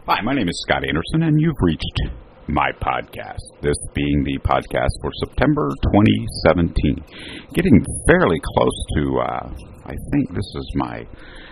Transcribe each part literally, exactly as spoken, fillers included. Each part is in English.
Hi, my name is Scott Anderson, and you've reached my podcast, this being the podcast for September twenty seventeen. Getting fairly close to, uh, I think this is my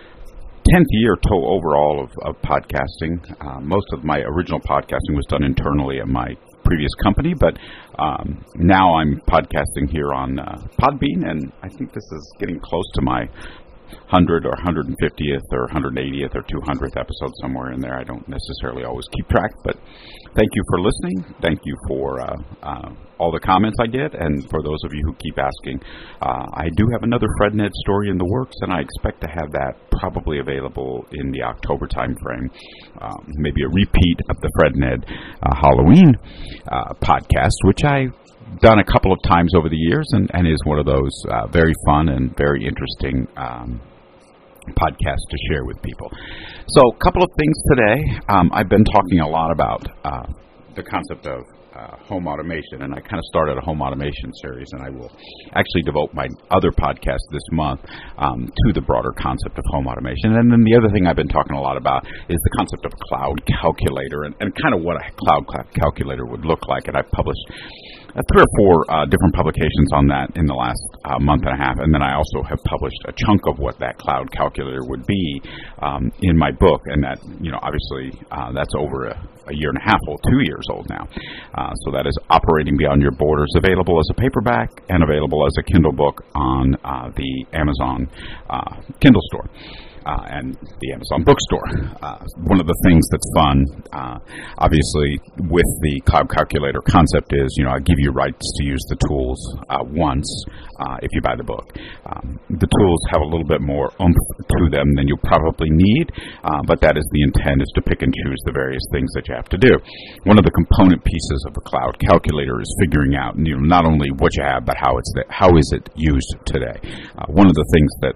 tenth year to overall of, of podcasting. Uh, most of my original podcasting was done internally at my previous company, but um, now I'm podcasting here on uh, Podbean, and I think this is getting close to my one hundred or one hundred fiftieth or one hundred eightieth or two hundredth episode, somewhere in there. I don't necessarily always keep track, but thank you for listening. Thank you for uh, uh, all the comments I get, and for those of you who keep asking. Uh, I do have another FredNed story in the works, and I expect to have that probably available in the October time frame. Um, maybe a repeat of the FredNed uh, Halloween uh, podcast, which I done a couple of times over the years, and, and is one of those uh, very fun and very interesting um, podcasts to share with people. So a couple of things today. Um, I've been talking a lot about uh, the concept of uh, home automation, and I kind of started a home automation series, and I will actually devote my other podcast this month um, to the broader concept of home automation. And then the other thing I've been talking a lot about is the concept of a cloud calculator, and, and kind of what a cloud calculator would look like. And I've published Uh, three or four uh, different publications on that in the last uh, month and a half, and then I also have published a chunk of what that cloud calculator would be um, in my book, and that, you know, obviously uh, that's over a, a year and a half old, two years old now. Uh, so that is Operating Beyond Your Borders, available as a paperback and available as a Kindle book on uh, the Amazon uh, Kindle store. Uh, and the Amazon bookstore. Uh, one of the things that's fun, uh, obviously, with the cloud calculator concept is, you know, I give you rights to use the tools uh, once uh, if you buy the book. Um, the tools have a little bit more oomph to them than you probably need, uh, but that is the intent, is to pick and choose the various things that you have to do. One of the component pieces of the cloud calculator is figuring out, you know, not only what you have, but how it's the, how is it used today. Uh, one of the things that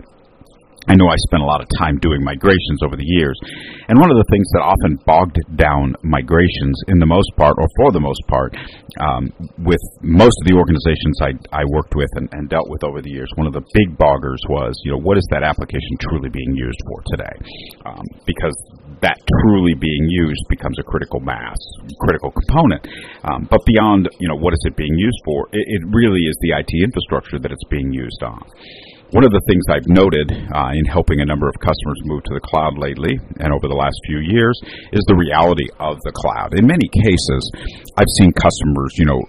I know I spent a lot of time doing migrations over the years, and one of the things that often bogged down migrations in the most part, or for the most part, um, with most of the organizations I, I worked with and, and dealt with over the years, one of the big boggers was, you know, what is that application truly being used for today? Um, because that truly being used becomes a critical mass, critical component. Um, but beyond, you know, what is it being used for, it, it really is the I T infrastructure that it's being used on. One of the things I've noted uh, in helping a number of customers move to the cloud lately and over the last few years is the reality of the cloud. In many cases, I've seen customers, you know,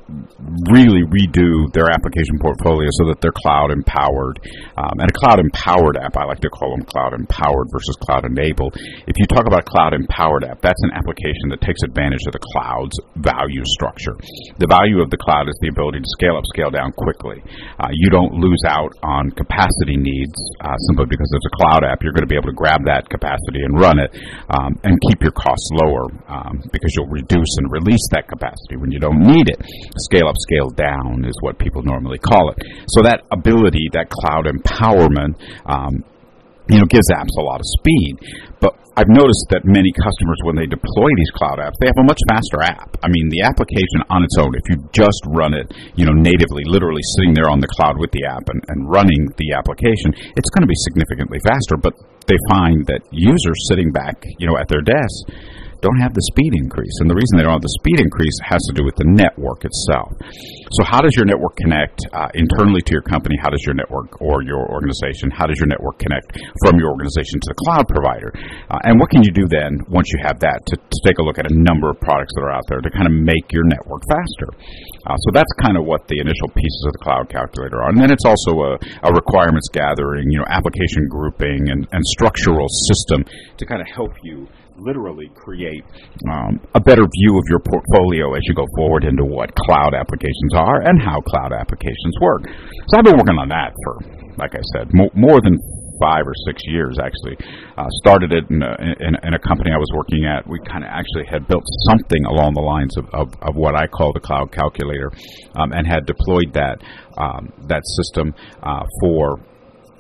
really redo their application portfolio so that they're cloud empowered. Um, and a cloud empowered app, I like to call them cloud empowered versus cloud enabled. If you talk about a cloud empowered app, that's an application that takes advantage of the cloud's value structure. The value of the cloud is the ability to scale up, scale down quickly. Uh, you don't lose out on capacity needs uh, simply because it's a cloud app. You're going to be able to grab that capacity and run it um, and keep your costs lower um, because you'll reduce and release that capacity when you don't need it. Scale up, scale down is what people normally call it. So that ability, that cloud empowerment, um, you know, gives apps a lot of speed. But I've noticed that many customers, when they deploy these cloud apps, they have a much faster app. I mean, the application on its own, if you just run it, you know, natively, literally sitting there on the cloud with the app and, and running the application, it's going to be significantly faster. But they find that users sitting back, you know, at their desk don't have the speed increase. And the reason they don't have the speed increase has to do with the network itself. So how does your network connect uh, internally to your company? How does your network or your organization, how does your network connect from your organization to the cloud provider? Uh, and what can you do then, once you have that, to, to take a look at a number of products that are out there to kind of make your network faster? Uh, so that's kind of what the initial pieces of the cloud calculator are. And then it's also a, a requirements gathering, you know, application grouping and, and structural system to kind of help you literally create um, a better view of your portfolio as you go forward into what cloud applications are and how cloud applications work. So I've been working on that for, like I said, mo- more than five or six years, actually. Uh, started it in a, in, in a company I was working at. We kind of actually had built something along the lines of, of, of what I call the cloud calculator, um, and had deployed that, um, that system uh, for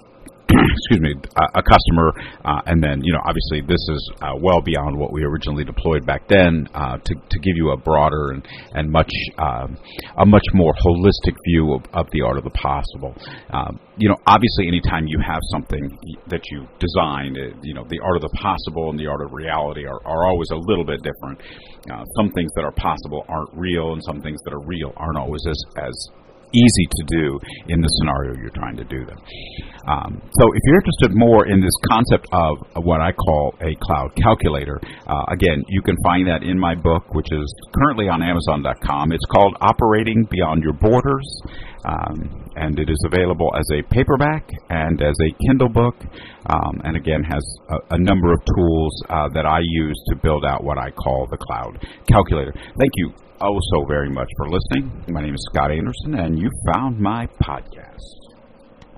excuse me, a, a customer, uh, and then, you know, obviously this is uh, well beyond what we originally deployed back then uh, to, to give you a broader and, and much uh, a much more holistic view of, of the art of the possible. Um, you know, obviously anytime you have something that you design, uh, you know, the art of the possible and the art of reality are, are always a little bit different. Uh, some things that are possible aren't real, and some things that are real aren't always as, as easy to do in the scenario you're trying to do them. Um, so if you're interested more in this concept of what I call a cloud calculator, uh, again, you can find that in my book, which is currently on Amazon dot com. It's called Operating Beyond Your Borders, um, and it is available as a paperback and as a Kindle book, um, and again has a, a number of tools uh, that I use to build out what I call the cloud calculator. Thank you oh so very much for listening. My name is Scott Anderson, and you found my podcast.